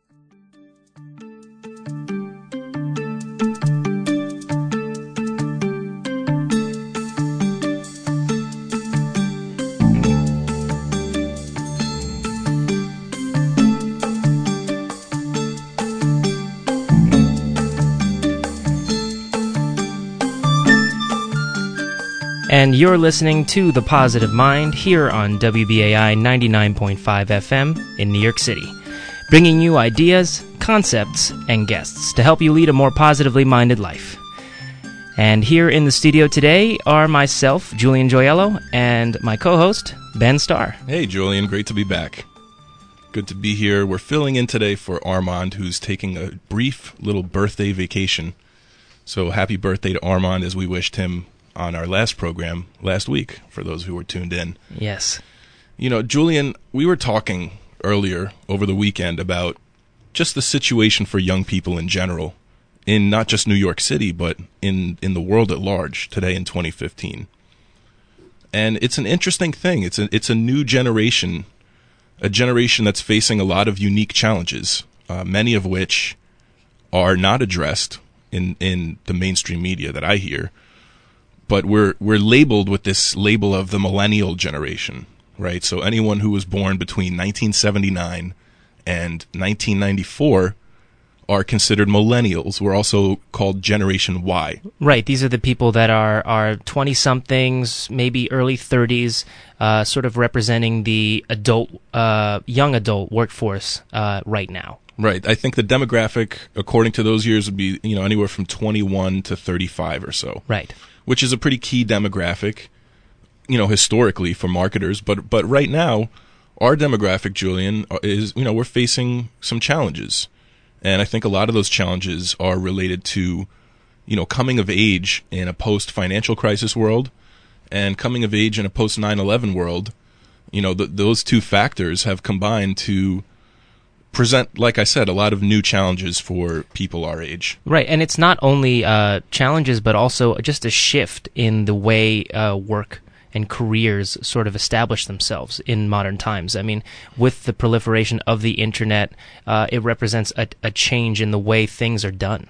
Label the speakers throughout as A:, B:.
A: And you're listening to The Positive Mind here on WBAI 99.5 FM in New York City, bringing you ideas, concepts, and guests to help you lead a more positively minded life. And here in the studio today are myself, Julian Joyello, and my co-host, Ben Starr.
B: Hey, Julian. Great to be back. Good to be here. We're filling in today for Armand, who's taking a brief little birthday vacation. So happy birthday to Armand, as we wished him on our last program last week, for those who were tuned in.
A: Yes.
B: You know, Julian, we were talking earlier over the weekend about just the situation for young people in general, in not just New York City, but in the world at large today in 2015. And it's an interesting thing. It's a new generation, a generation that's facing a lot of unique challenges, many of which are not addressed in the mainstream media that I hear. But we're labeled with this label of the millennial generation, right? So anyone who was born between 1979 and 1994 are considered millennials. We're also called Generation Y.
A: Right. These are the people that are 20-somethings, maybe early 30s, sort of representing the young adult workforce right now.
B: Right. I think the demographic, according to those years, would be anywhere from 21 to 35 or so.
A: Right.
B: Which is a pretty key demographic, historically for marketers. But right now, our demographic, Julian, is, we're facing some challenges. And I think a lot of those challenges are related to, coming of age in a post-financial crisis world and coming of age in a post-9/11 world. Those two factors have combined to present, like I said, a lot of new challenges for people our age.
A: Right, and it's not only challenges, but also just a shift in the way work and careers sort of establish themselves in modern times. I mean, with the proliferation of the internet, it represents a change in the way things are done.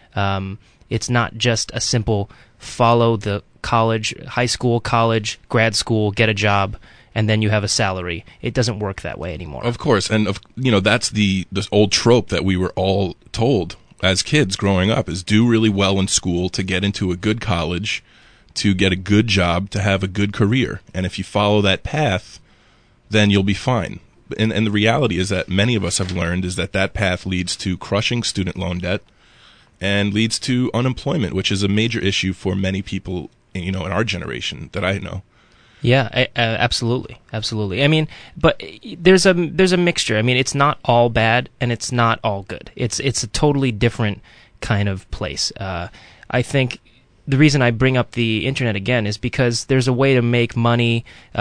A: It's not just a simple follow the high school, college, grad school, get a job, and then you have a salary. It doesn't work that way anymore.
B: Of course, and that's this old trope that we were all told as kids growing up, is do really well in school to get into a good college, to get a good job, to have a good career. And if you follow that path, then you'll be fine. And the reality is that many of us have learned is that path leads to crushing student loan debt and leads to unemployment, which is a major issue for many people, in our generation that I know.
A: Yeah, absolutely. I mean, but there's a mixture. I mean, it's not all bad and it's not all good. It's a totally different kind of place. I think the reason I bring up the internet again is because there's a way to make money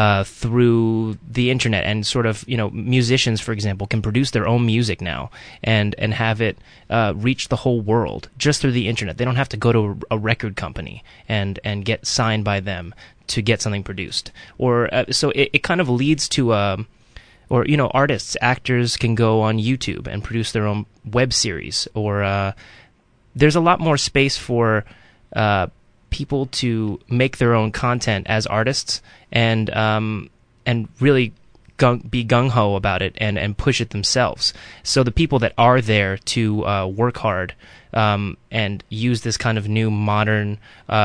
A: through the internet, and sort of, musicians, for example, can produce their own music now and have it reach the whole world just through the internet. They don't have to go to a record company and get signed by them to get something produced. Or so it kind of leads to artists, actors can go on YouTube and produce their own web series, or there's a lot more space for people to make their own content as artists and really be gung-ho about it and push it themselves. So the people that are there to work hard and use this kind of new modern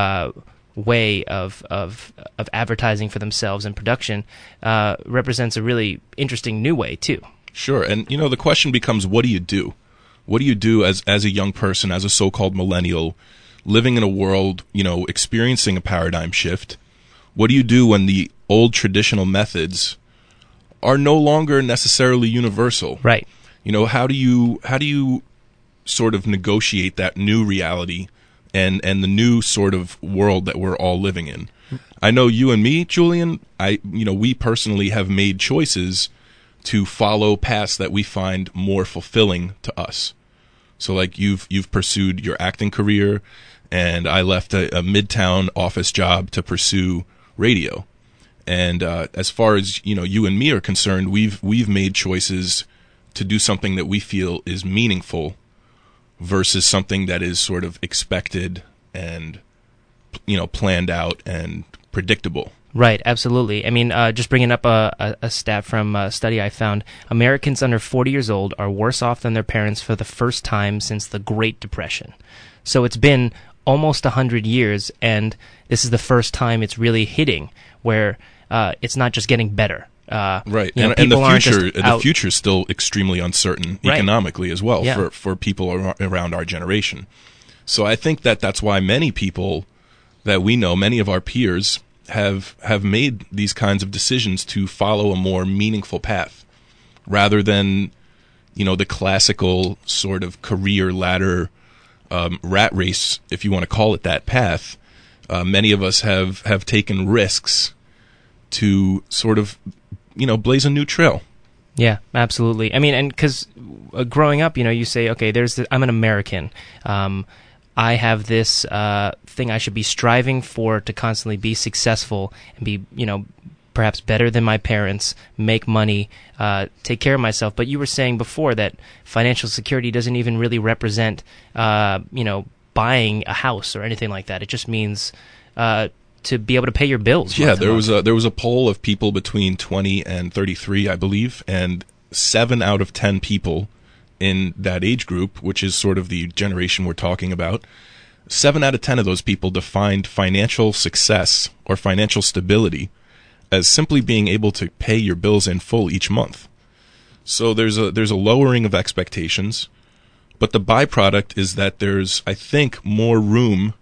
A: way of advertising for themselves and production represents a really interesting new way too.
B: Sure, and the question becomes, what do you do? What do you do as a young person, as a so-called millennial, living in a world, experiencing a paradigm shift? What do you do when the old traditional methods are no longer necessarily universal?
A: Right.
B: How do you sort of negotiate that new reality and the new sort of world that we're all living in? I know you and me, Julian, we personally have made choices to follow paths that we find more fulfilling to us. So like you've pursued your acting career, and I left a midtown office job to pursue radio. And as far as you and me are concerned, we've made choices to do something that we feel is meaningful versus something that is sort of expected and, planned out and predictable.
A: Right, absolutely. I mean, just bringing up a stat from a study I found, Americans under 40 years old are worse off than their parents for the first time since the Great Depression. So it's been almost 100 years, and this is the first time it's really hitting, where it's not just getting better.
B: Right, and the future is still extremely uncertain economically as well for people around our generation. So I think that's why many people that we know, many of our peers, have made these kinds of decisions to follow a more meaningful path rather than, the classical sort of career ladder rat race, if you want to call it that, path. Many of us have taken risks to sort of, blaze a new trail.
A: Yeah, absolutely. I mean, and because growing up, you say, okay, I'm an American. I have this thing I should be striving for to constantly be successful and be, perhaps better than my parents, make money, take care of myself. But you were saying before that financial security doesn't even really represent, buying a house or anything like that. It just means to be able to pay your bills.
B: Yeah, there was a poll of people between 20 and 33, I believe, and 7 out of 10 people in that age group, which is sort of the generation we're talking about, 7 out of 10 of those people defined financial success or financial stability as simply being able to pay your bills in full each month. So there's a lowering of expectations, but the byproduct is that there's, I think, more room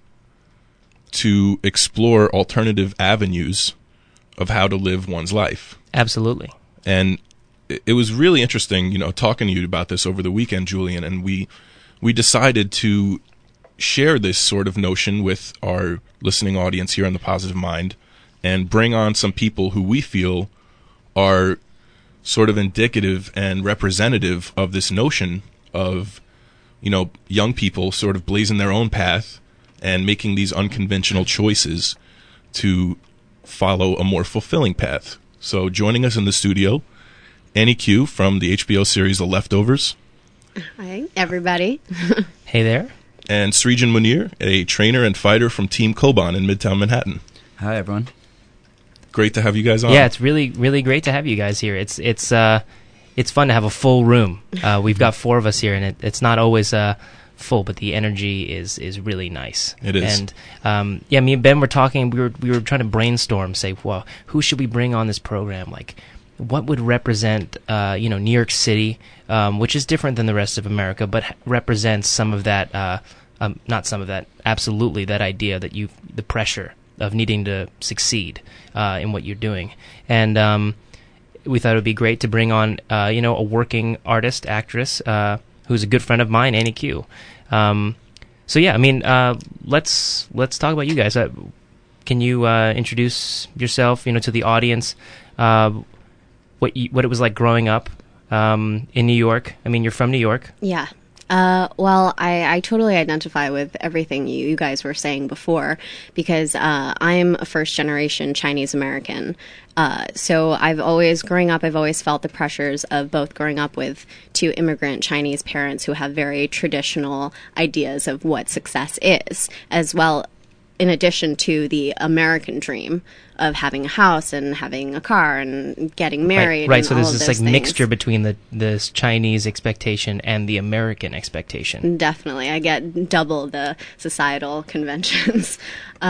B: to explore alternative avenues of how to live one's life.
A: Absolutely.
B: And it was really interesting, talking to you about this over the weekend, Julian, and we decided to share this sort of notion with our listening audience here on The Positive Mind and bring on some people who we feel are sort of indicative and representative of this notion of, young people sort of blazing their own path and making these unconventional choices to follow a more fulfilling path. So joining us in the studio, Annie Q from the HBO series The Leftovers.
C: Hi, everybody.
A: Hey there.
B: And Srijan Munir, a trainer and fighter from Team Koban in Midtown Manhattan.
D: Hi, everyone.
B: Great to have you guys on.
A: Yeah, it's really, really great to have you guys here. It's fun to have a full room. We've got 4 of us here, and it's not always full, but the energy is really nice.
B: It is.
A: And me and Ben were talking. We were trying to brainstorm, say, well, who should we bring on this program? Like, what would represent, New York City, which is different than the rest of America, but represents some of that, not some of that, absolutely that idea that the pressure of needing to succeed in what you're doing. And we thought it would be great to bring on, a working artist, actress, who's a good friend of mine, Annie Q. So yeah, I mean, let's talk about you guys. Can you introduce yourself, to the audience? What it was like growing up in New York. I mean, you're from New York.
C: Yeah. Well, I totally identify with everything you guys were saying before because I'm a first-generation Chinese American. So growing up, I've always felt the pressures of both growing up with 2 immigrant Chinese parents who have very traditional ideas of what success is, as well in addition to the American dream of having a house and having a car and getting married.
A: Right.
C: And
A: So
C: all
A: there's
C: of
A: this
C: those things.
A: mixture between this Chinese expectation and the American expectation.
C: Definitely. I get double the societal conventions.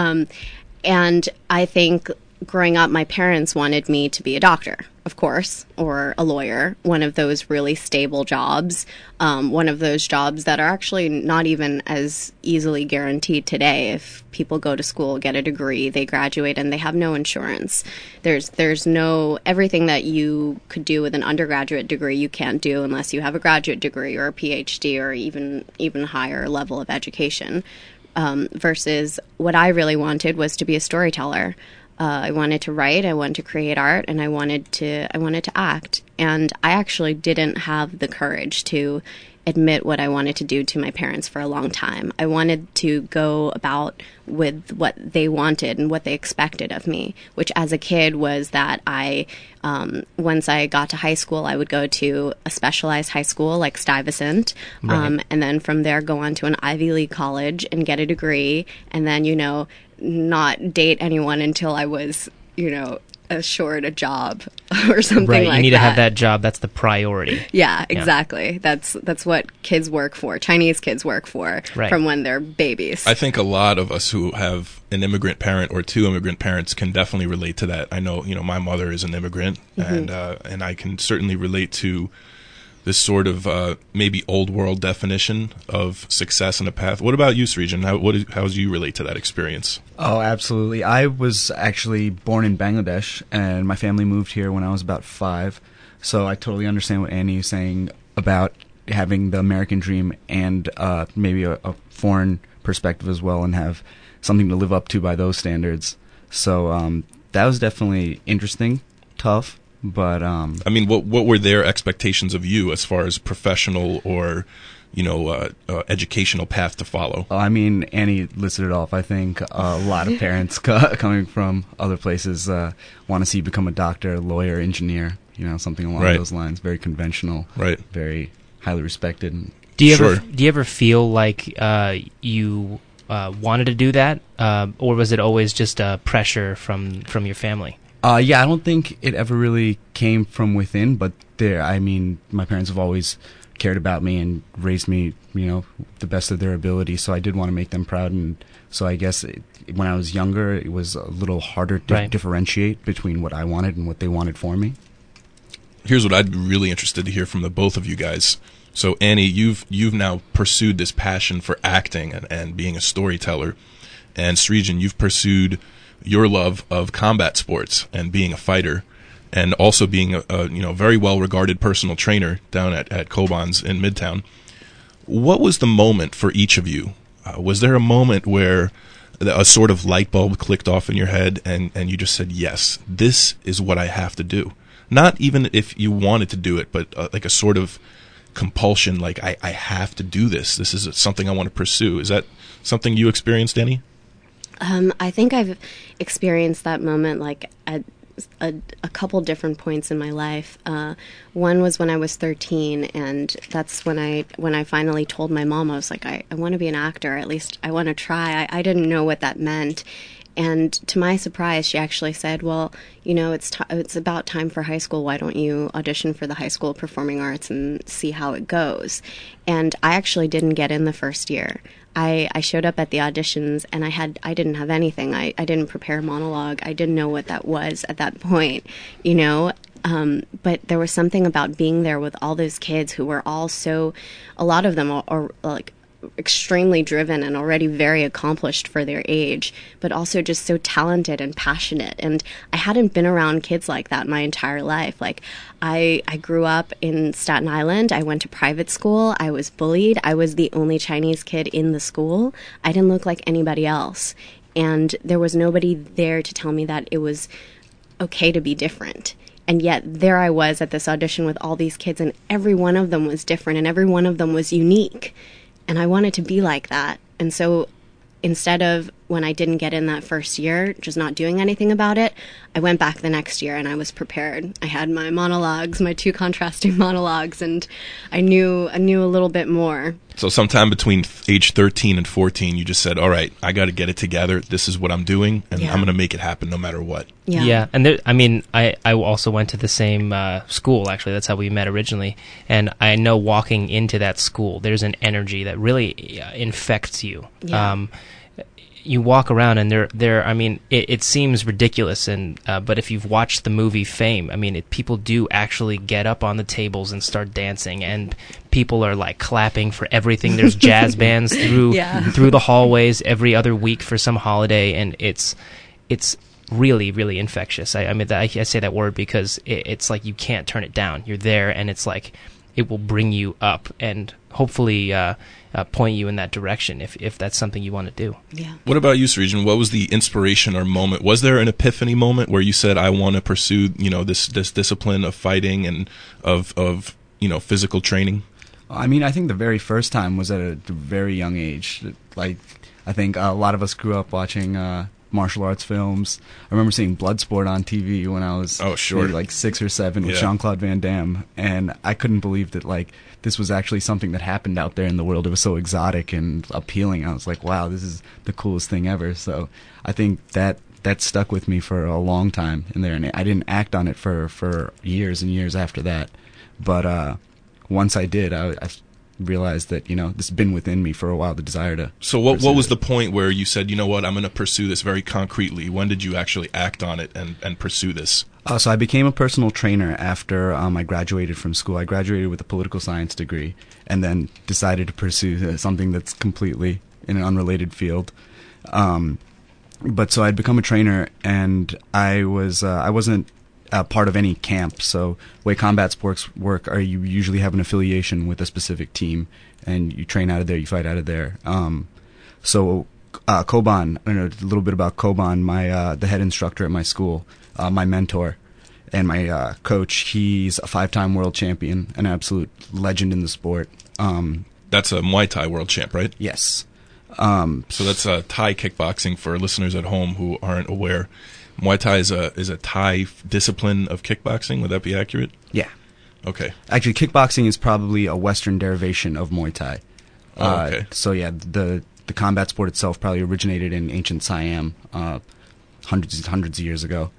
C: And I think growing up, my parents wanted me to be a doctor, of course, or a lawyer, one of those really stable jobs, one of those jobs that are actually not even as easily guaranteed today. If people go to school, get a degree, they graduate, and they have no insurance. There's no, everything that you could do with an undergraduate degree you can't do unless you have a graduate degree or a PhD or even higher level of education. Versus what I really wanted was to be a storyteller. I wanted to write, I wanted to create art, and I wanted to act. And I actually didn't have the courage to admit what I wanted to do to my parents for a long time. I wanted to go about with what they wanted and what they expected of me, which as a kid was that once I got to high school, I would go to a specialized high school like Stuyvesant,
A: Right.
C: and then from there go on to an Ivy League college and get a degree, and then, not date anyone until I was, assured a job or something
A: Right.
C: like that.
A: You need to have that job. That's the priority.
C: Yeah, exactly. That's what kids work for. Chinese kids work for
A: Right.
C: from when they're babies.
B: I think a lot of us who have an immigrant parent or two immigrant parents can definitely relate to that. I know, my mother is an immigrant, and I can certainly relate to this sort of maybe old world definition of success and a path. What about you, Srijan? How do you relate to that experience?
D: Oh, absolutely. I was actually born in Bangladesh, and my family moved here when I was about 5. So I totally understand what Annie is saying about having the American dream and maybe a foreign perspective as well, and have something to live up to by those standards. So that was definitely interesting, tough. But
B: I mean, what were their expectations of you as far as professional or educational path to follow?
D: I mean, Annie listed it off. I think a lot of parents coming from other places want to see you become a doctor, lawyer, engineer, something along
B: Right.
D: those lines. Very conventional,
B: Right.
D: very highly respected.
A: Do you
B: Sure.
A: ever feel like you wanted to do that, or was it always just pressure from your family?
D: Yeah, I don't think it ever really came from within, but my parents have always cared about me and raised me, the best of their ability. So I did want to make them proud, and so I guess when I was younger, it was a little harder to
A: Right.
D: differentiate between what I wanted and what they wanted for me.
B: Here's what I'd be really interested to hear from the both of you guys. So Annie, you've now pursued this passion for acting and being a storyteller, and Srijan, you've pursued your love of combat sports and being a fighter, and also being a very well regarded personal trainer down at Kobans in Midtown. What was the moment for each of you? Was there a moment where a sort of light bulb clicked off in your head and you just said, yes, this is what I have to do? Not even if you wanted to do it, but like a sort of compulsion, like I have to do this. This is something I want to pursue. Is that something you experienced, Annie?
C: I think I've experienced that moment like at a couple different points in my life. One was when I was 13, and that's when I finally told my mom, I was like, I want to be an actor. At least I want to try. I didn't know what that meant. And to my surprise, she actually said, well, it's about time for high school. Why don't you audition for the High School of Performing Arts and see how it goes? And I actually didn't get in the first year. I showed up at the auditions, and I didn't have anything. I didn't prepare a monologue. I didn't know what that was at that point, but there was something about being there with all those kids who were all a lot of them are like extremely driven and already very accomplished for their age, but also just so talented and passionate. And I hadn't been around kids like that my entire life. Like I grew up in Staten Island. I went to private school. I was bullied. I was the only Chinese kid in the school. I didn't look like anybody else. And there was nobody there to tell me that it was okay to be different. And yet there I was at this audition with all these kids, and every one of them was different and every one of them was unique. And I wanted to be like that. And so instead of, when I didn't get in that first year, just not doing anything about it, I went back the next year and I was prepared. I had my monologues, my 2 contrasting monologues, and I knew a little bit more.
B: So sometime between age 13 and 14, you just said, all right, I got to get it together. This is what I'm doing, and
C: Yeah.
B: I'm going to make it happen no matter what.
A: Yeah, and I also went to the same school, actually. That's how we met originally. And I know walking into that school, there's an energy that really infects you.
C: Yeah.
A: You walk around and it seems ridiculous, but if you've watched the movie Fame, people do actually get up on the tables and start dancing, and people are like clapping for everything. There's jazz bands through the hallways every other week for some holiday, and it's really, really infectious. I say that word because it's like you can't turn it down. You're there, and it's like it will bring you up and hopefully point you in that direction if that's something you want to do.
C: Yeah.
B: What about you, Srijan? What was the inspiration or moment? Was there an epiphany moment where you said, I want to pursue, this discipline of fighting and of physical training?
D: I mean, I think the very first time was at a very young age. Like, I think a lot of us grew up watching martial arts films. I remember seeing Bloodsport on TV when I was maybe like 6 or 7 with Jean-Claude Van Damme, and I couldn't believe that like this was actually something that happened out there in the world. It was so exotic and appealing. I was like, wow, this is the coolest thing ever. So I think that stuck with me for a long time in there, and I didn't act on it for years and years after that. But once I did, I realized that, this has been within me for a while, the desire to.
B: So what was the point where you said, you know what, I'm going to pursue this very concretely? When did you actually act on it and pursue this?
D: So I became a personal trainer after I graduated from school. I graduated with a political science degree and then decided to pursue something that's completely in an unrelated field. But so I'd become a trainer, and I wasn't part of any camp. So the way combat sports work are you usually have an affiliation with a specific team, and you train out of there, you fight out of there. So Koban, I know a little bit about Koban, the head instructor at my school, my mentor, and my coach. He's a 5-time world champion, an absolute legend in the sport.
B: That's a Muay Thai world champ, right?
D: Yes.
B: So that's Thai kickboxing for listeners at home who aren't aware. Muay Thai is a Thai discipline of kickboxing. Would that be accurate?
D: Yeah.
B: Okay.
D: Actually, kickboxing is probably a Western derivation of Muay Thai.
B: Okay.
D: So yeah, the combat sport itself probably originated in ancient Siam, hundreds of years ago.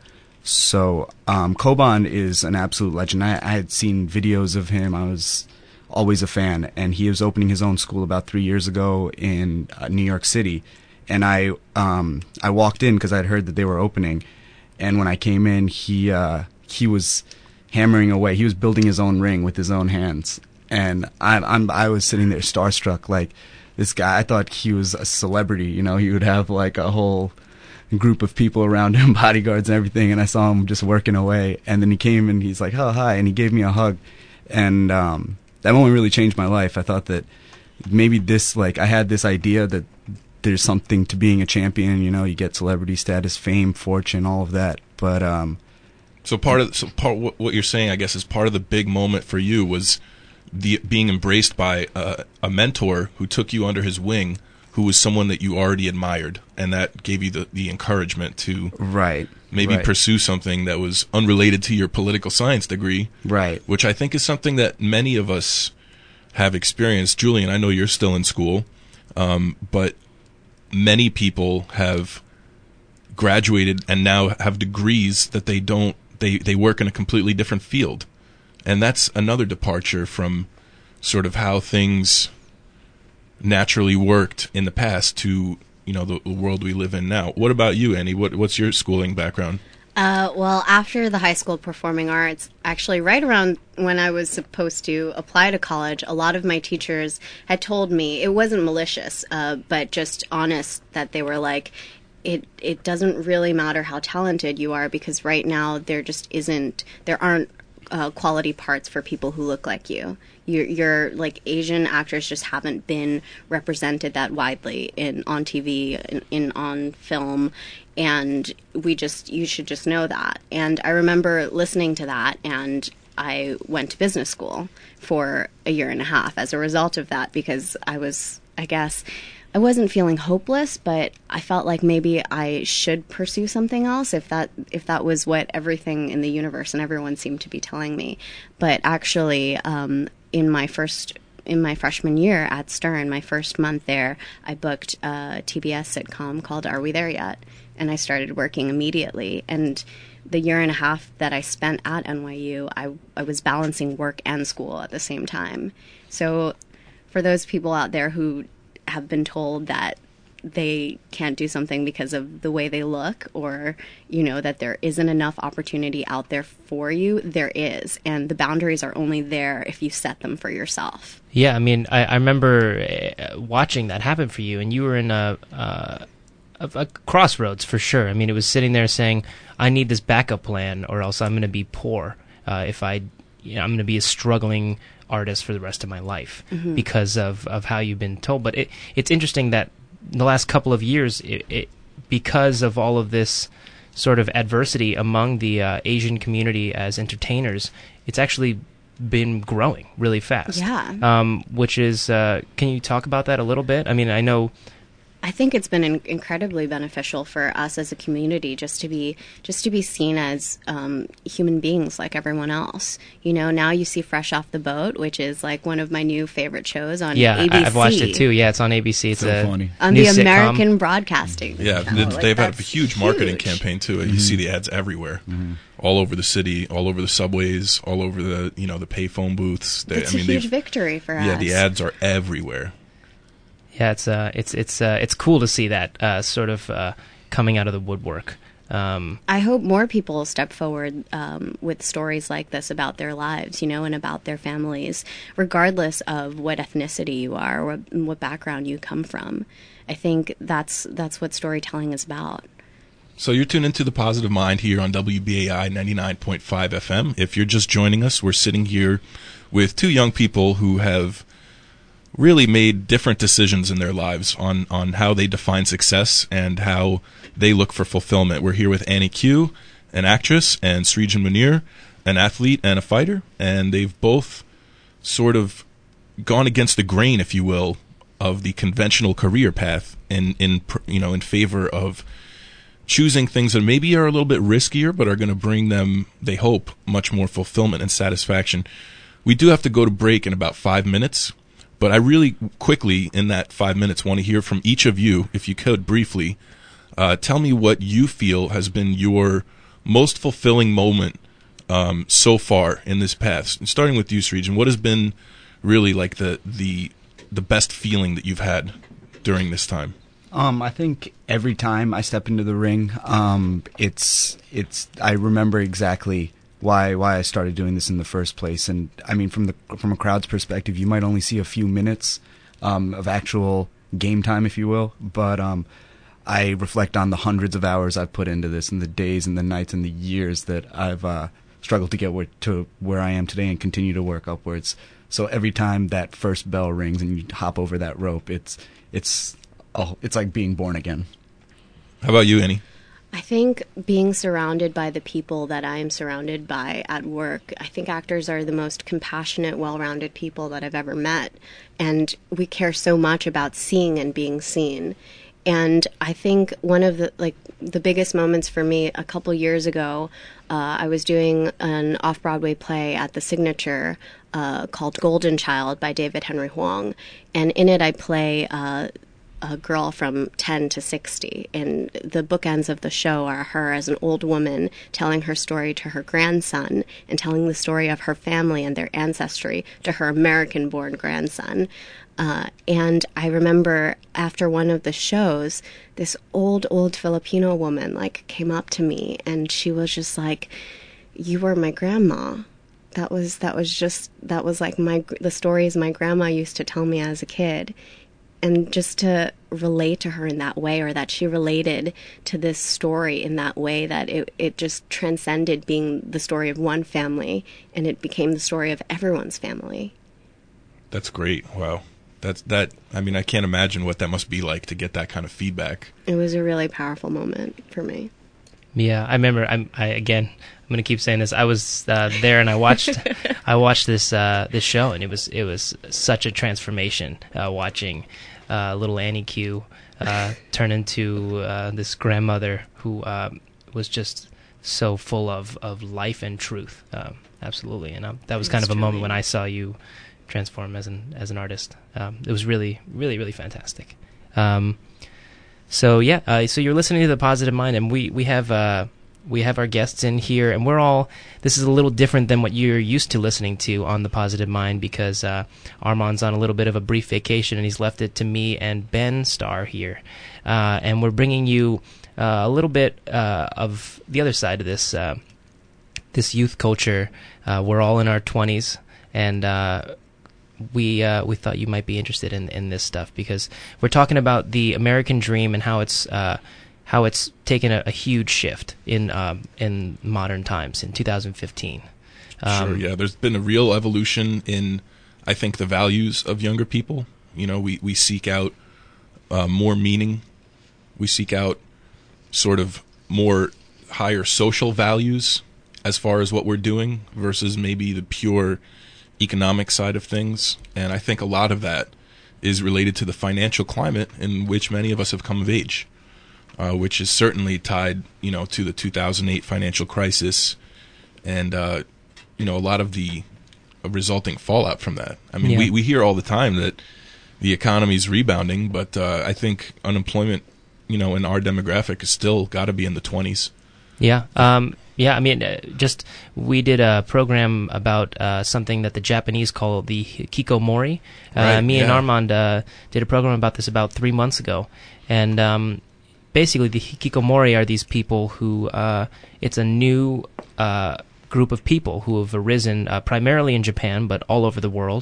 D: So Koban is an absolute legend. I had seen videos of him. I was always a fan, and he was opening his own school about 3 years ago in New York City. And I walked in because I'd heard that they were opening, and when I came in, he was hammering away. He was building his own ring with his own hands, and I was sitting there starstruck. Like, this guy, I thought he was a celebrity. He would have like a whole group of people around him, bodyguards and everything. And I saw him just working away, and then he came and he's like, "Oh, hi," and he gave me a hug, and that moment really changed my life. I thought that maybe I had this idea that there's something to being a champion. You get celebrity status, fame, fortune, all of that. But
B: so what you're saying, I guess, is part of the big moment for you was being embraced by a mentor who took you under his wing, who was someone that you already admired, and that gave you the encouragement to maybe pursue something that was unrelated to your political science degree,
D: right?
B: Which I think is something that many of us have experienced. Julian, I know you're still in school, but many people have graduated and now have degrees that they work in a completely different field. And that's another departure from sort of how things naturally worked in the past to, the world we live in now. What about you, Annie? What's your schooling background?
C: Well, after the high school performing arts, actually right around when I was supposed to apply to college, a lot of my teachers had told me, it wasn't malicious, but just honest, that they were like, it doesn't really matter how talented you are, because right now there aren't quality parts for people who look like you. Your like Asian actors just haven't been represented that widely on TV, on film, and you should just know that. And I remember listening to that, and I went to business school for a year and a half as a result of that, because I wasn't feeling hopeless, but I felt like maybe I should pursue something else if that was what everything in the universe and everyone seemed to be telling me. But actually, in my freshman year at Stern, my first month there, I booked a TBS sitcom called Are We There Yet? And I started working immediately. And the year and a half that I spent at NYU, I was balancing work and school at the same time. So for those people out there who have been told that they can't do something because of the way they look, or that there isn't enough opportunity out there for you, there is, and the boundaries are only there if you set them for yourself.
A: Yeah, I mean, I remember watching that happen for you, and you were in a crossroads for sure. I mean, it was sitting there saying, I need this backup plan or else I'm going to be poor I'm going to be a struggling artist for the rest of my life because of how you've been told. But it's interesting that the last couple of years, because of all of this sort of adversity among the Asian community as entertainers, it's actually been growing really fast.
C: Yeah.
A: Which is, can you talk about that a little bit? I mean, I know.
C: I think it's been incredibly beneficial for us as a community just to be seen as human beings like everyone else. You know, now you see Fresh Off the Boat, which is like one of my new favorite shows on ABC.
A: I've watched it too. Yeah, it's on ABC. It's
D: So funny.
C: On
A: new
C: the
A: sitcom.
C: American Broadcasting.
B: Yeah,
C: Channel. Like,
B: they've had a
C: that's
B: huge marketing
C: huge.
B: campaign too. You see the ads everywhere, all over the city, all over the subways, all over the the payphone booths.
C: It's a huge victory for us.
B: Yeah, the ads are everywhere.
A: Yeah, it's cool to see that sort of coming out of the woodwork.
C: I hope more people step forward with stories like this about their lives, and about their families, regardless of what ethnicity you are or what background you come from. I think that's what storytelling is about.
B: So you're tuned into The Positive Mind here on WBAI 99.5 FM. If you're just joining us, we're sitting here with two young people who have really made different decisions in their lives on how they define success and how they look for fulfillment. We're here with Annie Q, an actress, and Srijan Munir, an athlete and a fighter, and they've both sort of gone against the grain, if you will, of the conventional career path in favor of choosing things that maybe are a little bit riskier but are going to bring them, they hope, much more fulfillment and satisfaction. We do have to go to break in about 5 minutes. But I really quickly, in that 5 minutes, want to hear from each of you, if you could briefly, tell me what you feel has been your most fulfilling moment so far in this path. Starting with you, Srijan, what has been really like the best feeling that you've had during this time?
D: I think every time I step into the ring, I remember exactly why I started doing this in the first place. And I mean, from a crowd's perspective, you might only see a few minutes of actual game time, if you will. But I reflect on the hundreds of hours I've put into this, and the days and the nights and the years that I've struggled to get to where I am today and continue to work upwards. So every time that first bell rings and you hop over that rope, it's like being born again.
B: How about you, Annie?
C: I think being surrounded by the people that I am surrounded by at work, I think actors are the most compassionate, well-rounded people that I've ever met. And we care so much about seeing and being seen. And I think one of the biggest moments for me, a couple years ago, I was doing an off-Broadway play at the Signature called Golden Child by David Henry Hwang. And in it I play a girl from 10 to 60, and the bookends of the show are her as an old woman telling her story to her grandson and telling the story of her family and their ancestry to her American-born grandson. And I remember after one of the shows, this old Filipino woman came up to me, and she was just like, "You were my grandma." That was like the stories my grandma used to tell me as a kid. And just to relate to her in that way, or that she related to this story in that way, that it just transcended being the story of one family, and it became the story of everyone's family.
B: That's great. Wow. I mean, I can't imagine what that must be like to get that kind of feedback.
C: It was a really powerful moment for me.
A: Yeah, I remember. I'm going to keep saying this. I was there, and I watched this show, and it was such a transformation watching little Annie Q turn into this grandmother who was just so full of life and truth. Absolutely, and that was kind of a moment when I saw you transform as an artist. It was really, really, really fantastic. So you're listening to The Positive Mind, and we have our guests in here, and this is a little different than what you're used to listening to on The Positive Mind, because Armand's on a little bit of a brief vacation, and he's left it to me and Ben Starr here. And we're bringing you a little bit of the other side of this youth culture. We're all in our 20s, and we thought you might be interested in this stuff, because we're talking about the American dream and how it's taken a huge shift in modern times in 2015.
B: Sure, yeah. There's been a real evolution in, I think, the values of younger people. We seek out more meaning. We seek out sort of more higher social values as far as what we're doing, versus maybe the pure economic side of things, and I think a lot of that is related to the financial climate in which many of us have come of age, which is certainly tied, to the 2008 financial crisis, and a lot of the resulting fallout from that. I mean, we hear all the time that the economy's rebounding, but I think unemployment, in our demographic is still got to be in the 20s.
A: Yeah. I mean, we did a program about something that the Japanese call the hikikomori. And Armand did a program about this about 3 months ago. And basically the hikikomori are these people who, it's a new group of people who have arisen primarily in Japan, but all over the world,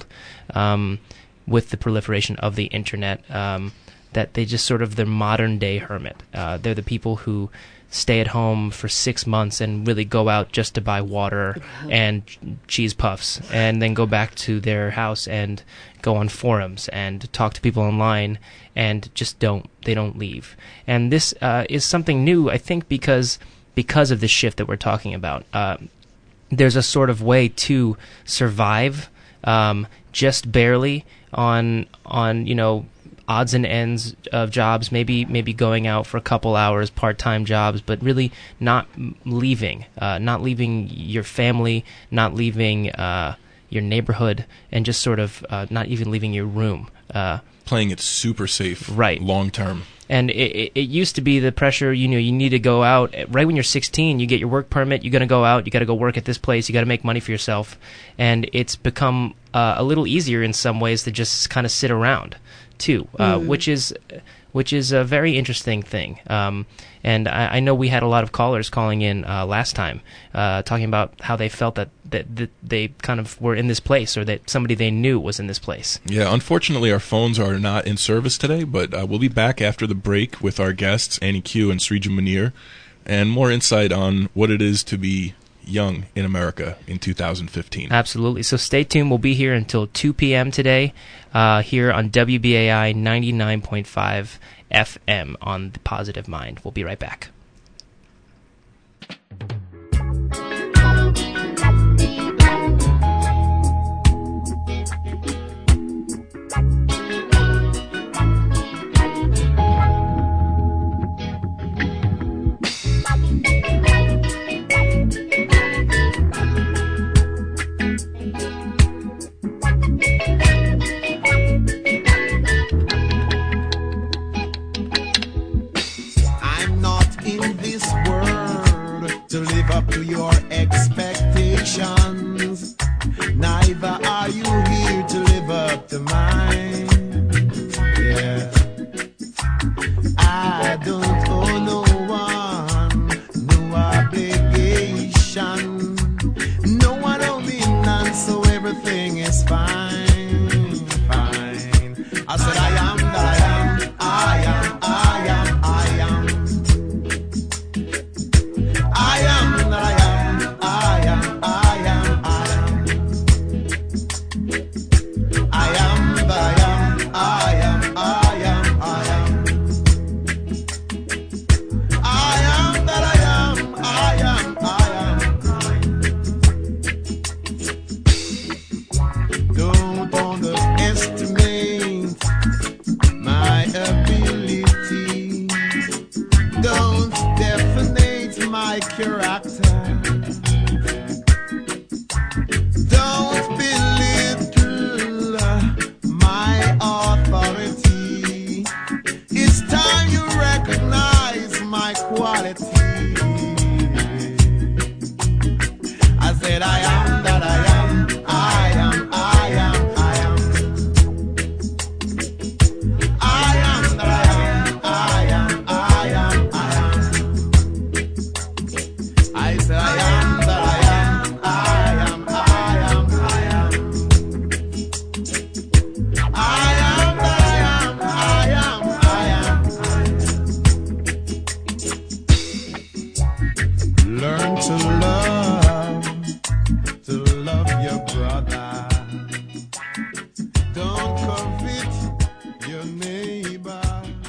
A: with the proliferation of the internet, that they just sort of, they're modern day hermit. They're the people who stay at home for 6 months and really go out just to buy water and cheese puffs, and then go back to their house and go on forums and talk to people online, and just don't leave. And this is something new, I think, because of the shift that we're talking about. There's a sort of way to survive just barely on odds and ends of jobs, maybe going out for a couple hours, part-time jobs, but really not leaving your family, not leaving your neighborhood, and just sort of not even leaving your room.
B: Playing it super safe,
A: right,
B: long term.
A: And it used to be the pressure, you need to go out. Right when you're 16, you get your work permit, you're going to go out, you got to go work at this place, you got to make money for yourself. And it's become a little easier in some ways to just kind of sit around, too, which is a very interesting thing. And I know we had a lot of callers calling in last time, talking about how they felt that they kind of were in this place, or that somebody they knew was in this place.
B: Yeah, unfortunately our phones are not in service today, but we'll be back after the break with our guests, Annie Q and Srija Munir, and more insight on what it is to be young in America in 2015.
A: Absolutely. So stay tuned. We'll be here until 2 p.m. today, here on WBAI 99.5 FM on The Positive Mind. We'll be right back.
E: To live up to your expectations, neither are you here to live up to mine. Yeah, I don't owe no one, no obligation, no one owe me none, so everything is fine, fine. I said I am that I am, I am, I am, I am. I am that I am, I am, I am, I am. I am that I am, I am, I am, I am. I am that I am, I am, I am. Don't underestimate my ability. Don't definite my character. Don't belittle my authority. It's time you recognize my quality. I said I am that I am, I am, I am, I am. I am that I am, I am, I am, I am. I said I am that I am, I am, I am, I am. I am that I am, I am, I am. Learn to love your brother. Don't covet your neighbor.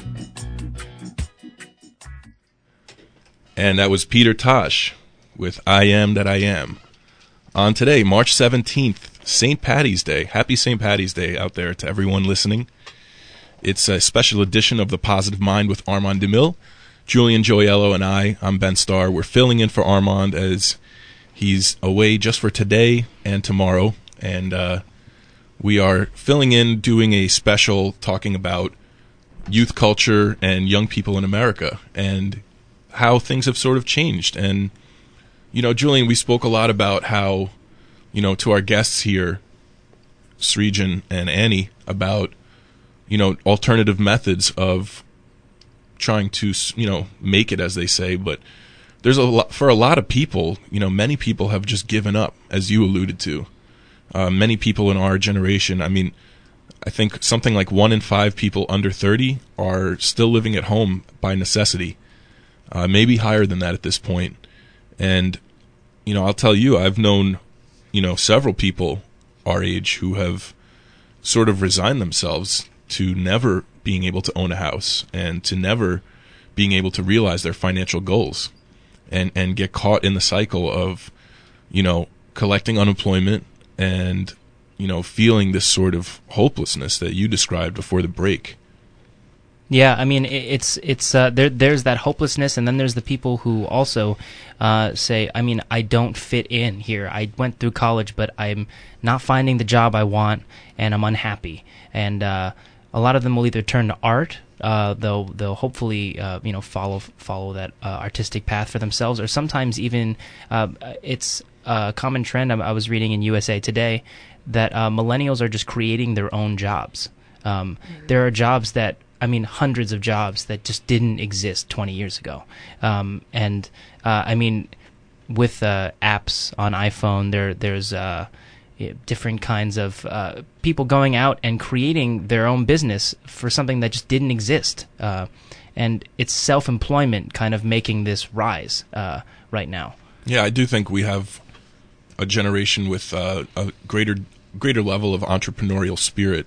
B: And that was Peter Tosh with I Am That I Am. On today, March 17th, St. Paddy's Day. Happy St. Paddy's Day out there to everyone listening. It's a special edition of The Positive Mind with Armand DeMille. Julian Gioiello and I'm Ben Starr. We're filling in for Armand as he's away just for today and tomorrow. And we are filling in, doing a special talking about youth culture and young people in America and how things have sort of changed. And, you know, Julian, we spoke a lot about how, you know, to our guests here, Srijan and Annie, about, you know, alternative methods of trying to, you know, make it, as they say. But there's a lot, for a lot of people, you know, many people have just given up, as you alluded to. Many people in our generation, I mean, I think something like 1 in 5 people under 30 are still living at home by necessity, maybe higher than that at this point. And, you know, I'll tell you, I've known, you know, several people our age who have sort of resigned themselves to never being able to own a house and to never being able to realize their financial goals and get caught in the cycle of, you know, collecting unemployment and, you know, feeling this sort of hopelessness that you described before the break.
A: Yeah, I mean, it's there's that hopelessness, and then there's the people who also say, I mean, I don't fit in here. I went through college, but I'm not finding the job I want, and I'm unhappy. And a lot of them will either turn to art, they'll hopefully you know, follow that artistic path for themselves, or sometimes even it's a common trend I was reading in USA Today that millennials are just creating their own jobs. There are jobs that, I mean, hundreds of jobs that just didn't exist 20 years ago. And I mean, with apps on iPhone, there's different kinds of people going out and creating their own business for something that just didn't exist. And it's self-employment kind of making this rise right now.
B: Yeah, I do think we have a generation with a greater level of entrepreneurial spirit.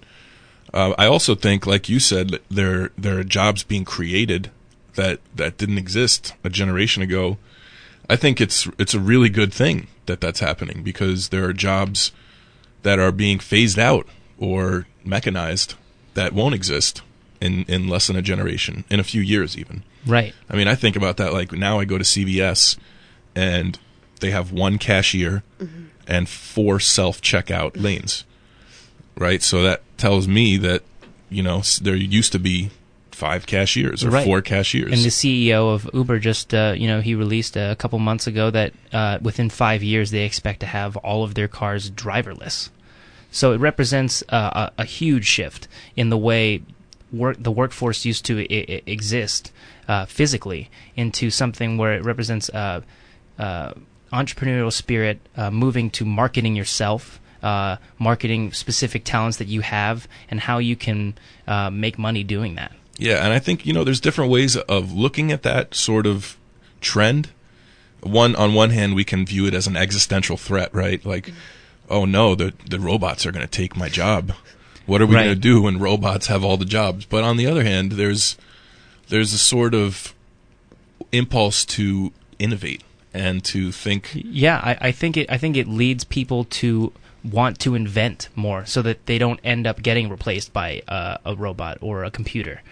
B: I also think, like you said, there are jobs being created that didn't exist a generation ago. I think it's a really good thing that that's happening, because there are jobs that are being phased out or mechanized that won't exist in less than a generation, in a few years even.
A: Right.
B: I mean, I think about that, like now I go to CVS and they have 1 cashier and 4 self-checkout lanes. Right, so that tells me that, you know, there used to be 5 cashiers or
A: right.
B: 4 cashiers.
A: And the CEO of Uber just, you know, he released a couple months ago that within 5 years they expect to have all of their cars driverless. So it represents a huge shift in the way the workforce used to exist physically into something where it represents entrepreneurial spirit, moving to marketing yourself. Marketing specific talents that you have and how you can make money doing that.
B: Yeah, and I think, you know, there's different ways of looking at that sort of trend. On one hand, we can view it as an existential threat, right? Like, oh no, the robots are going to take my job. What are we going to do when robots have all the jobs? But on the other hand, there's a sort of impulse to innovate and to think.
A: Yeah, I think it leads people to want to invent more so that they don't end up getting replaced by a robot or a computer.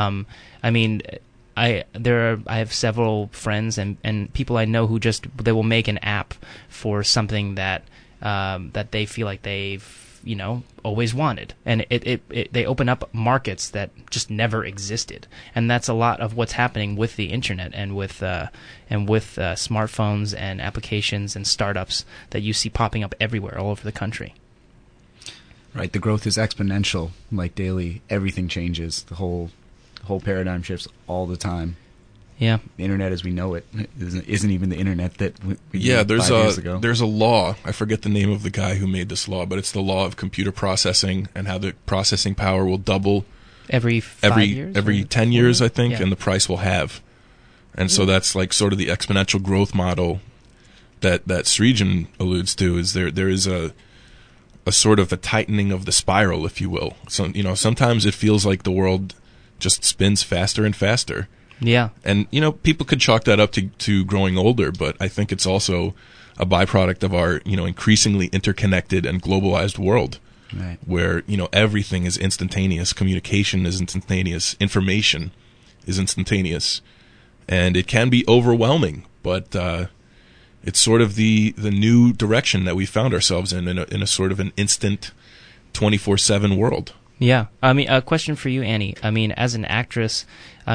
A: I mean, I have several friends and people I know who they will make an app for something that they feel like they've, you know, always wanted, and they open up markets that just never existed, and that's a lot of what's happening with the internet and with smartphones and applications and startups that you see popping up everywhere, all over the country.
D: Right, the growth is exponential. Like daily, everything changes. The whole paradigm shifts all the time.
A: Yeah,
D: the internet as we know it isn't even the internet that we
B: yeah.
D: knew 5 years ago.
B: There's a law. I forget the name of the guy who made this law, but it's the law of computer processing and how the processing power will double
A: every 5 years,
B: every 10 years, I think,
A: yeah.
B: and the price will halve. And so that's like sort of the exponential growth model that Srijan alludes to. Is there is a sort of a tightening of the spiral, if you will. So, you know, sometimes it feels like the world just spins faster and faster.
A: Yeah.
B: And, you know, people could chalk that up to growing older, but I think it's also a byproduct of our, increasingly interconnected and globalized world,
D: Right.
B: where, everything is instantaneous, communication is instantaneous, information is instantaneous, and it can be overwhelming, but it's sort of the new direction that we found ourselves in a sort of an instant 24/7 world.
A: Yeah. I mean, a question for you, Annie. I mean, as an actress,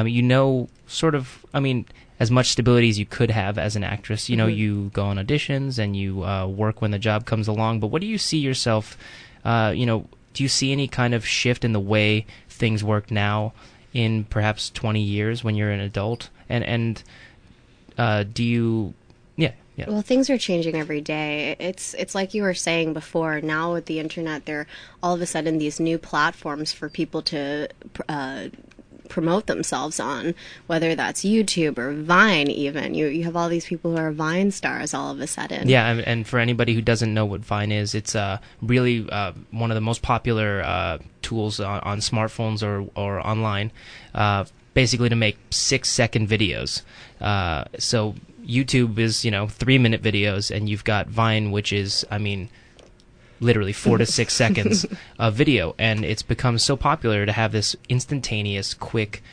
A: as much stability as you could have as an actress. You go on auditions and you work when the job comes along. But what do you see yourself, do you see any kind of shift in the way things work now in perhaps 20 years when you're an adult? And do you... Yeah.
C: Well, things are changing every day. It's like you were saying before. Now with the internet, there are all of a sudden these new platforms for people to promote themselves on, whether that's YouTube or Vine even. You have all these people who are Vine stars all of a sudden.
A: Yeah, and for anybody who doesn't know what Vine is, it's really one of the most popular tools on smartphones or online, basically to make 6-second videos. So YouTube is, 3-minute videos, and you've got Vine, which is, literally 4 to 6 seconds of video, and it's become so popular to have this instantaneous, quick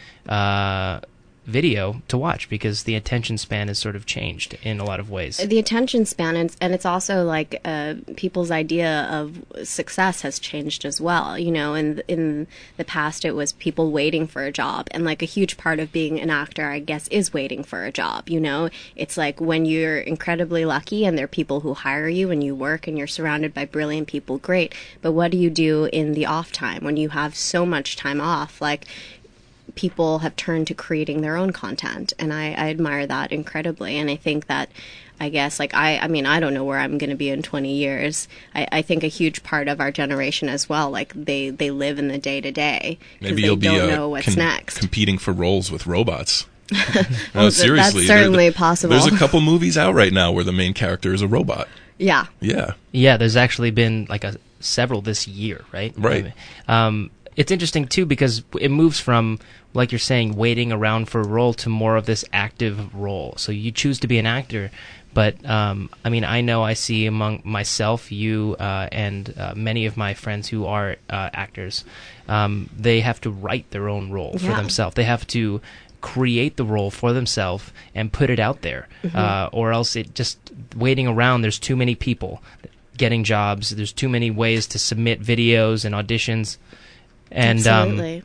A: video to watch because the attention span has sort of changed in a lot of ways.
C: The attention span, and it's also like people's idea of success has changed as well. In the past it was people waiting for a job, and like a huge part of being an actor, I guess, is waiting for a job. It's like when you're incredibly lucky and there are people who hire you and you work and you're surrounded by brilliant people, great. But what do you do in the off time when you have so much time off? Like, people have turned to creating their own content, and I admire that incredibly. And I think that, I guess, like, I don't know where I'm going to be in 20 years. I think a huge part of our generation as well, like, they live in the day-to-day.
B: Maybe you'll
C: don't
B: be
C: know what's next.
B: Competing for roles with robots. No, seriously.
C: That's certainly possible.
B: There's a couple movies out right now where the main character is a robot.
C: Yeah.
B: Yeah.
A: Yeah, there's actually been like several this year, right?
B: Right.
A: It's interesting, too, because it moves from, like you're saying, waiting around for a role to more of this active role. So you choose to be an actor, but, I know I see among myself, you, and many of my friends who are actors, they have to write their own role for themselves. They have to create the role for themselves and put it out there, or else it just waiting around. There's too many people getting jobs. There's too many ways to submit videos and auditions. And
C: Absolutely.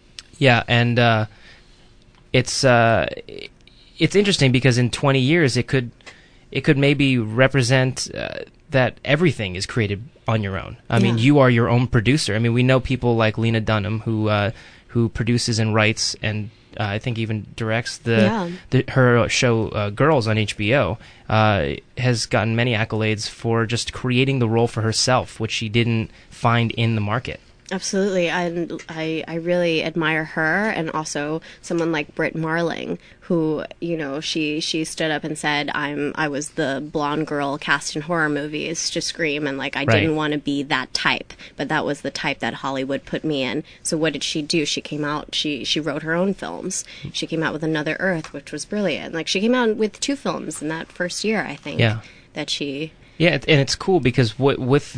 A: It's interesting because in 20 years it could maybe represent that everything is created on your own. I mean, you are your own producer. I mean, we know people like Lena Dunham who produces and writes and I think even directs her show Girls on HBO. Has gotten many accolades for just creating the role for herself, which she didn't find in the market.
C: Absolutely. I really admire her, and also someone like Britt Marling, who, she stood up and said, I was the blonde girl cast in horror movies to Scream, and I didn't want to be that type, but that was the type that Hollywood put me in. So what did she do? She came out, she wrote her own films. She came out with Another Earth, which was brilliant. She came out with 2 films in that first year, I think.
A: Yeah.
C: That she...
A: Yeah, and it's cool because with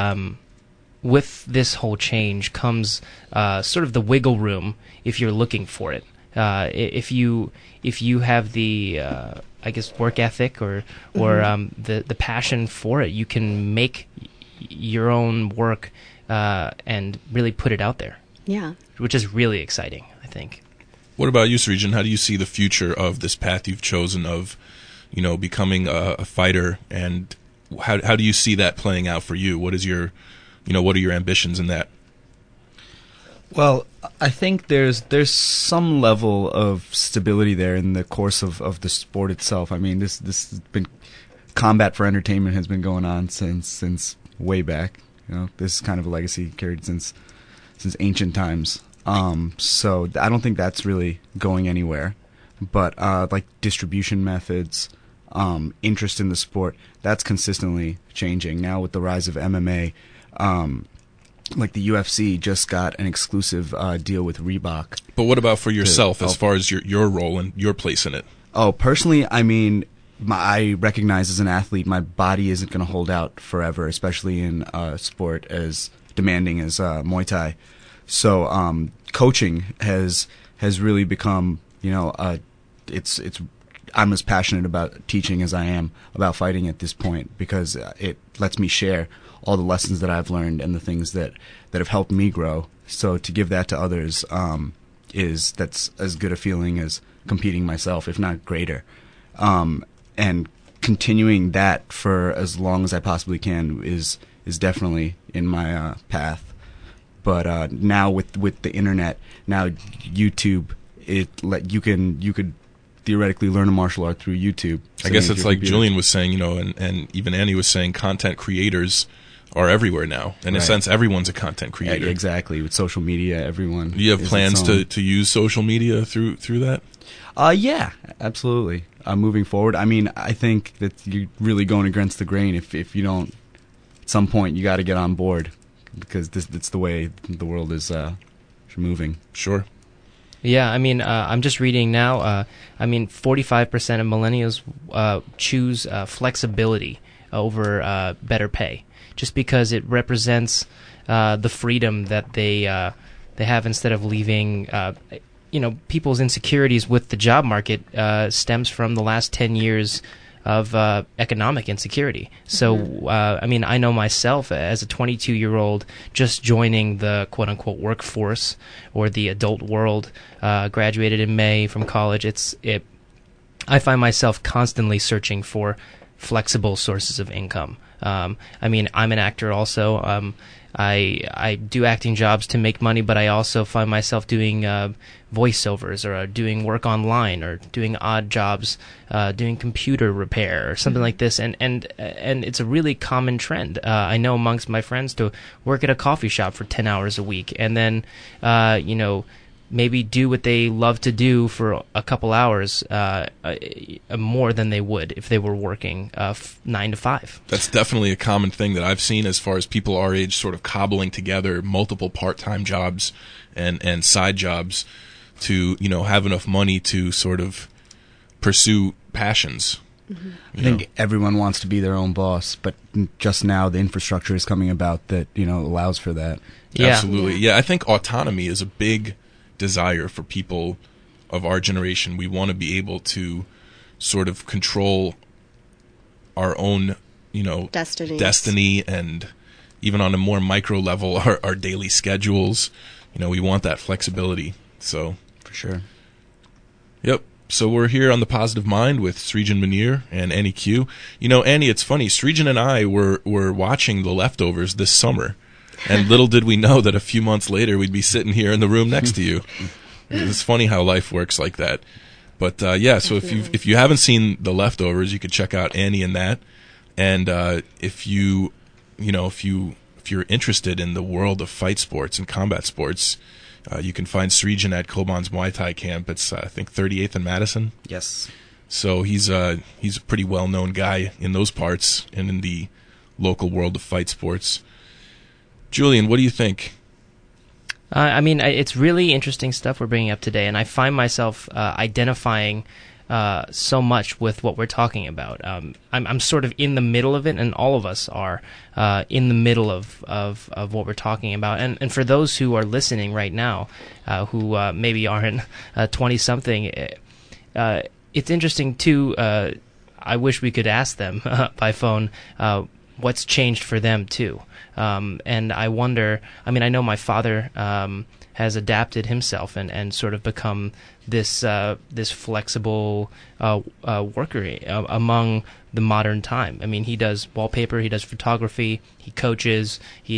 A: this whole change comes sort of the wiggle room if you're looking for it. If you have the work ethic or the passion for it, you can make your own work and really put it out there.
C: Yeah,
A: which is really exciting, I think.
B: What about you, Srijan? How do you see the future of this path you've chosen of, becoming a fighter, and how do you see that playing out for you? What are your ambitions in that?
D: Well, I think there's some level of stability there in the course of the sport itself. I mean, this has been combat for entertainment has been going on since way back. This is kind of a legacy carried since ancient times. So I don't think that's really going anywhere. But like distribution methods, interest in the sport, that's consistently changing. Now with the rise of MMA. Like the UFC just got an exclusive deal with Reebok.
B: But what about for yourself as far as your role and your place in it?
D: Oh, personally, I mean, I recognize as an athlete, my body isn't going to hold out forever, especially in a sport as demanding as Muay Thai. So coaching has really become, it's I'm as passionate about teaching as I am about fighting at this point, because it lets me share all the lessons that I've learned and the things that have helped me grow. So to give that to others that's as good a feeling as competing myself, if not greater. And continuing that for as long as I possibly can is definitely in my path. But now with the internet, now YouTube, you could theoretically learn a martial art through YouTube.
B: I guess it's like Julian was saying, and even Annie was saying, content creators are everywhere now. In a sense, everyone's a content creator.
D: Yeah, exactly. With social media, everyone.
B: Do you have plans to use social media through that?
D: Yeah, absolutely. Moving forward, I mean, I think that you're really going against the grain if you don't. At some point, you got to get on board, because it's the way the world is moving.
B: Sure.
A: Yeah, I mean, I'm just reading now. 45% of millennials choose flexibility over better pay, just because it represents the freedom that they have instead of leaving. People's insecurities with the job market stems from the last 10 years of economic insecurity. So, I know myself as a 22-year-old just joining the quote-unquote workforce or the adult world, graduated in May from college. I find myself constantly searching for flexible sources of income. I'm an actor also. I do acting jobs to make money, but I also find myself doing voiceovers or doing work online or doing odd jobs, doing computer repair or something like this. And it's a really common trend. I know amongst my friends to work at a coffee shop for 10 hours a week and then, maybe do what they love to do for a couple hours more than they would if they were working 9 to 5.
B: That's definitely a common thing that I've seen as far as people our age sort of cobbling together multiple part-time jobs and side jobs to, have enough money to sort of pursue passions.
C: Mm-hmm.
D: I think everyone wants to be their own boss, but just now the infrastructure is coming about that, allows for that.
A: Yeah.
B: Absolutely. Yeah, I think autonomy is a big desire for people of our generation. We want to be able to sort of control our own, destiny, and even on a more micro level, our daily schedules. We want that flexibility. So
D: for sure.
B: Yep. So we're here on The Positive Mind with Srijan Munir and Annie Q. Annie, it's funny. Srijan and I were watching The Leftovers this summer. And little did we know that a few months later we'd be sitting here in the room next to you. It's funny how life works like that. But so if you haven't seen The Leftovers, you could check out Annie in that. And if you're interested in the world of fight sports and combat sports, you can find Srijan at Koban's Muay Thai camp. It's I think 38th and Madison.
D: Yes.
B: So he's a pretty well known guy in those parts and in the local world of fight sports. Julian, what do you think?
A: It's really interesting stuff we're bringing up today, and I find myself identifying so much with what we're talking about. I'm sort of in the middle of it, and all of us are in the middle of what we're talking about. And for those who are listening right now, who maybe aren't 20-something, it's interesting, too. I wish we could ask them by phone what's changed for them, too. And I wonder, I know my father has adapted himself and sort of become this flexible worker among the modern time. He does wallpaper, he does photography, he coaches, he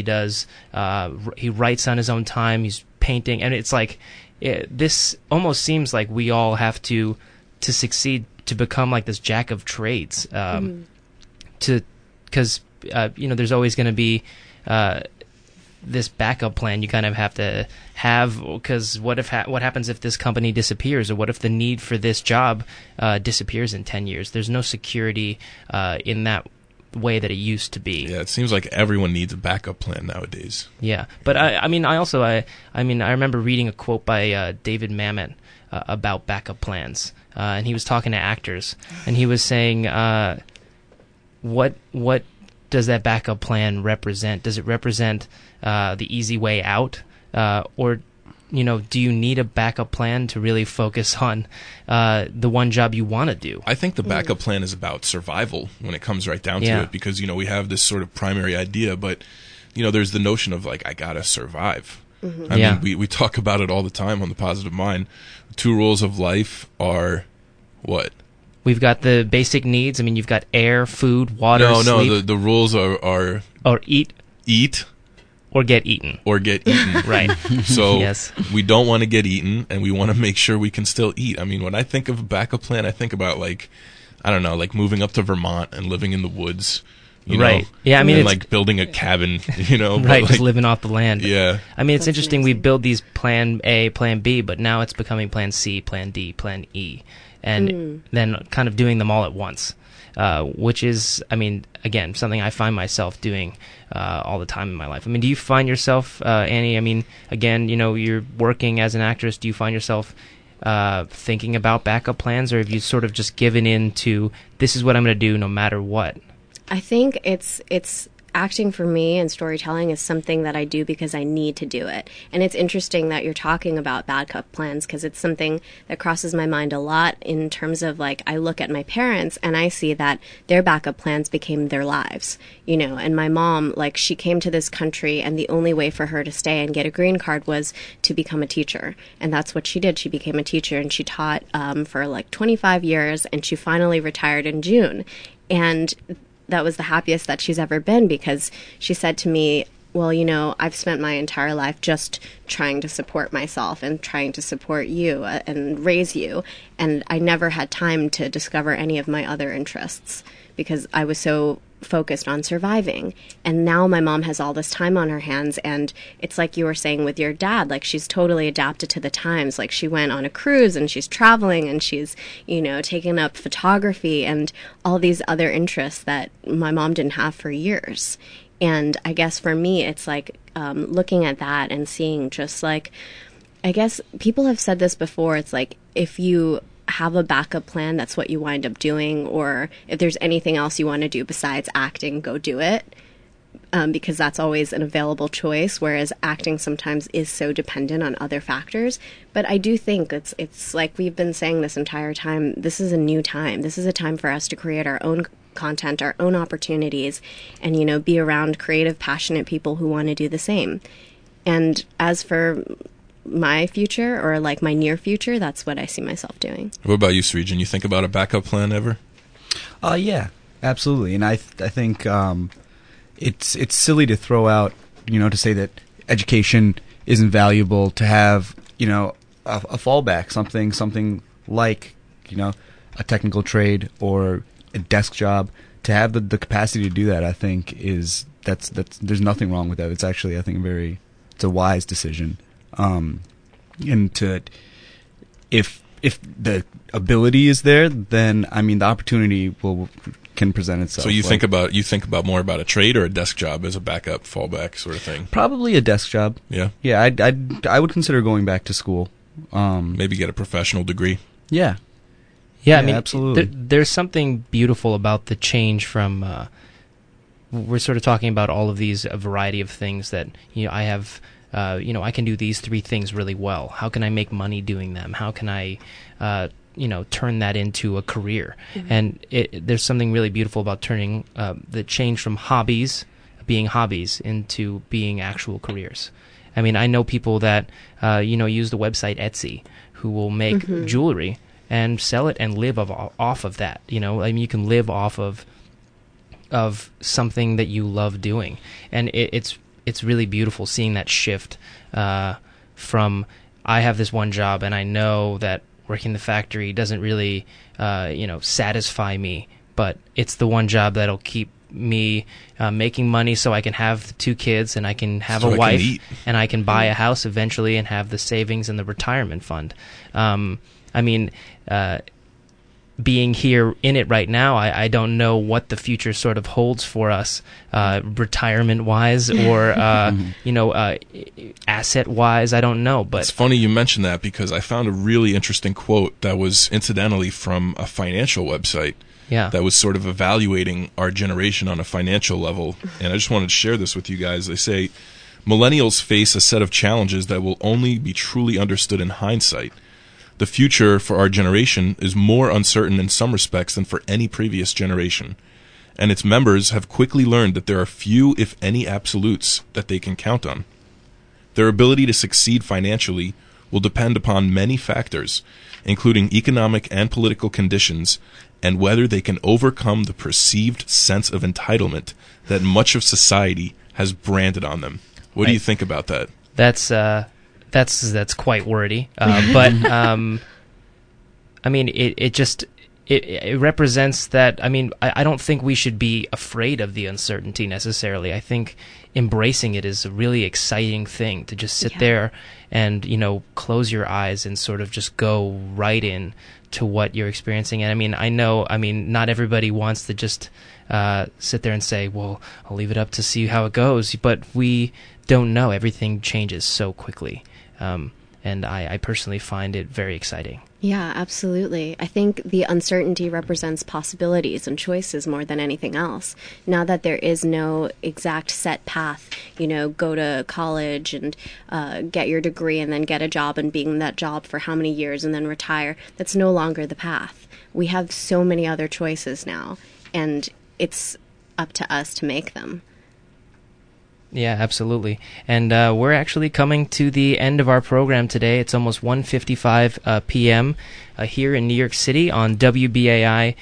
A: writes on his own time, he's painting, and it's like this almost seems like we all have to succeed to become like this jack of trades, because there's always going to be this backup plan you kind of have to have, because what happens if this company disappears, or what if the need for this job disappears in 10 years? There's no security in that way that it used to be.
B: Yeah, it seems like everyone needs a backup plan nowadays.
A: Yeah, but I remember reading a quote by David Mamet about backup plans, and he was talking to actors, and he was saying, what does that backup plan represent? Does it represent the easy way out, or do you need a backup plan to really focus on the one job you want to do?
B: I think the backup plan is about survival when it comes right down to it, because we have this sort of primary idea, but there's the notion of like, I gotta survive. I mean, we talk about it all the time on the Positive Mind. 2 rules of life are what?
A: We've got the basic needs. I mean, you've got air, food, water, sleep.
B: No, the rules are
A: or eat or get eaten.
B: Right. So
A: yes.
B: We don't want to get eaten, and we want to make sure we can still eat. I mean, when I think of a backup plan, I think about like moving up to Vermont and living in the woods.
A: Right. Yeah, I mean,
B: and like building a cabin,
A: right, just living off the land.
B: Yeah.
A: I mean, it's
C: That's
A: interesting.
C: amazing.
A: We build these plan A, plan B, but now it's becoming plan C, plan D, plan E, and then kind of doing them all at once, which is, I mean, again, something I find myself doing all the time in my life. I mean, do you find yourself, Annie, I mean, again, you're working as an actress, do you find yourself thinking about backup plans, or have you sort of just given in to, this is what I'm going to do no matter what?
C: I think it's acting for me, and storytelling is something that I do because I need to do it. And it's interesting that you're talking about backup plans, because it's something that crosses my mind a lot in terms of, like, I look at my parents and I see that their backup plans became their lives, and my mom, like, she came to this country and the only way for her to stay and get a green card was to become a teacher. And that's what she did. She became a teacher, and she taught for like 25 years, and she finally retired in June. And that was the happiest that she's ever been, because she said to me, well, I've spent my entire life just trying to support myself and trying to support you and raise you. And I never had time to discover any of my other interests because I was so focused on surviving. And now my mom has all this time on her hands, and it's like you were saying with your dad, like, she's totally adapted to the times. Like, she went on a cruise and she's traveling and she's, taking up photography and all these other interests that my mom didn't have for years. And I guess for me, it's like looking at that and seeing just like, I guess people have said this before, it's like, if you have a backup plan, that's what you wind up doing, or if there's anything else you want to do besides acting, go do it, because that's always an available choice, whereas acting sometimes is so dependent on other factors. But I do think it's like we've been saying this entire time, this is a new time. This is a time for us to create our own content, our own opportunities, and be around creative, passionate people who want to do the same. And as for my future, or like my near future, that's what I see myself doing.
B: What about you, Sreejan? You think about a backup plan ever?
D: Yeah, absolutely. And I think it's silly to throw out, to say that education isn't valuable, to have, a fallback, something like, a technical trade or a desk job. To have the capacity to do that, I think that's there's nothing wrong with that. It's actually, I think, it's a wise decision. And if the ability is there, then I mean the opportunity can present itself.
B: So you think about more about a trade or a desk job as a backup, fallback sort of thing?
D: Probably a desk job.
B: Yeah.
D: Yeah, I would consider going back to school.
B: Maybe get a professional degree.
D: Yeah.
A: Yeah, I mean,
D: absolutely.
A: There's something beautiful about the change from. We're sort of talking about all of these, a variety of things that I have. I can do these 3 things really well. How can I make money doing them? How can I, turn that into a career? Mm-hmm. And there's something really beautiful about turning the change from being hobbies, into being actual careers. I mean, I know people that, use the website Etsy, who will make jewelry and sell it and live off of that. I mean, you can live off of something that you love doing, and it's really beautiful seeing that shift from, I have this one job and I know that working in the factory doesn't really satisfy me, but it's the one job that'll keep me making money so I can have 2 kids and I can have a wife and I can buy a house eventually and have the savings and the retirement fund. I mean, being here in it right now, I don't know what the future sort of holds for us, retirement-wise or asset-wise. I don't know. But
B: it's funny you mentioned that, because I found a really interesting quote that was incidentally from a financial website.
A: Yeah.
B: That was sort of evaluating our generation on a financial level. And I just wanted to share this with you guys. They say, millennials face a set of challenges that will only be truly understood in hindsight. The future for our generation is more uncertain in some respects than for any previous generation. And its members have quickly learned that there are few, if any, absolutes that they can count on. Their ability to succeed financially will depend upon many factors, including economic and political conditions, and whether they can overcome the perceived sense of entitlement that much of society has branded on them. What do you think about that?
A: That's quite wordy, but I mean, it represents that. I mean, I don't think we should be afraid of the uncertainty necessarily. I think embracing it is a really exciting thing, to just sit there and, close your eyes and sort of just go right in to what you're experiencing. And I know, not everybody wants to just sit there and say, well, I'll leave it up to see how it goes. But we don't know. Everything changes so quickly. And I personally find it very exciting.
C: Yeah, absolutely. I think the uncertainty represents possibilities and choices more than anything else. Now that there is no exact set path, go to college and get your degree and then get a job and be in that job for how many years and then retire, that's no longer the path. We have so many other choices now, and it's up to us to make them.
A: Yeah, absolutely. And we're actually coming to the end of our program today. It's almost 1:55 p.m. Here in New York City on WBAI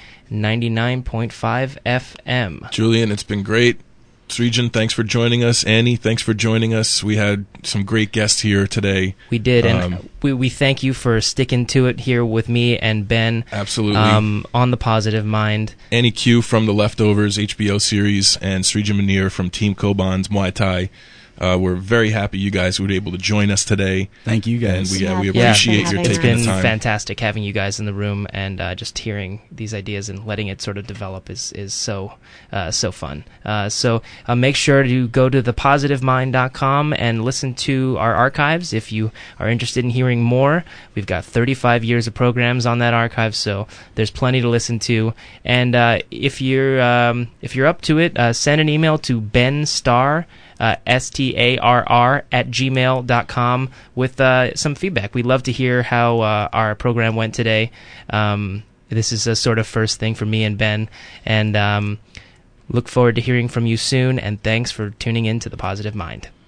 A: 99.5 FM.
B: Julian, it's been great. Srijan, thanks for joining us. Annie, thanks for joining us. We had some great guests here today.
A: We did, and we thank you for sticking to it here with me and Ben.
B: Absolutely.
A: On The Positive Mind.
B: Annie Q from The Leftovers HBO series, and Srijan Munir from Team Koban's Muay Thai. We're very happy you guys were able to join us today.
D: Thank you guys.
B: And we appreciate your taking the time.
A: It's been fantastic having you guys in the room, and just hearing these ideas and letting it sort of develop is so fun. So make sure to go to thepositivemind.com and listen to our archives if you are interested in hearing more. We've got 35 years of programs on that archive, so there's plenty to listen to. And if you're up to it, send an email to Ben Starr, STARR @gmail.com with some feedback. We'd love to hear how our program went today. This is a sort of first thing for me and Ben, and look forward to hearing from you soon, and thanks for tuning in to The Positive Mind.